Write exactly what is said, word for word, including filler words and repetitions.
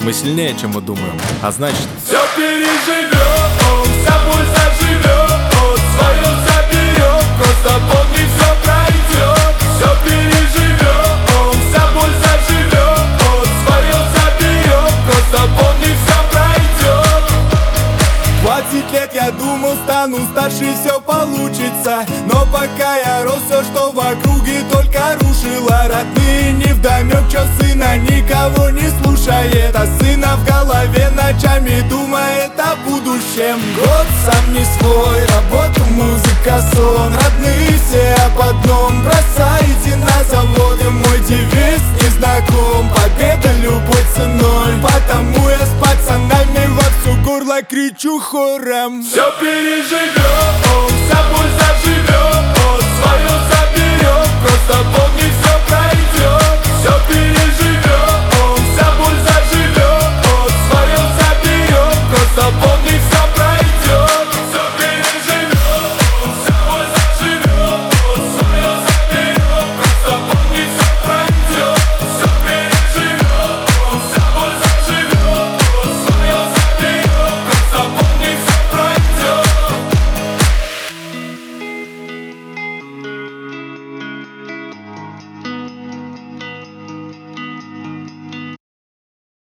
Мы сильнее, чем мы думаем, а значит, все переживем, вся боль заживет, свое заберем, просто помни, все пройдет. Все переживем, вся боль заживет, свое заберем, просто помни, все пройдет. Двадцать лет я думал, стану старше, все получится. Но пока я рос, все, что в округе, только рушило. Родные невдомек, чё сына никого не слушает, а сына в голове ночами думает о будущем. Год сам не свой, работа, музыка, сон. Родные все об одном, бросайте на заводе. Мой девиз не знаком, победа любой ценой. Потому я с пацанами во всю горло кричу хором. Все переживем, вся боль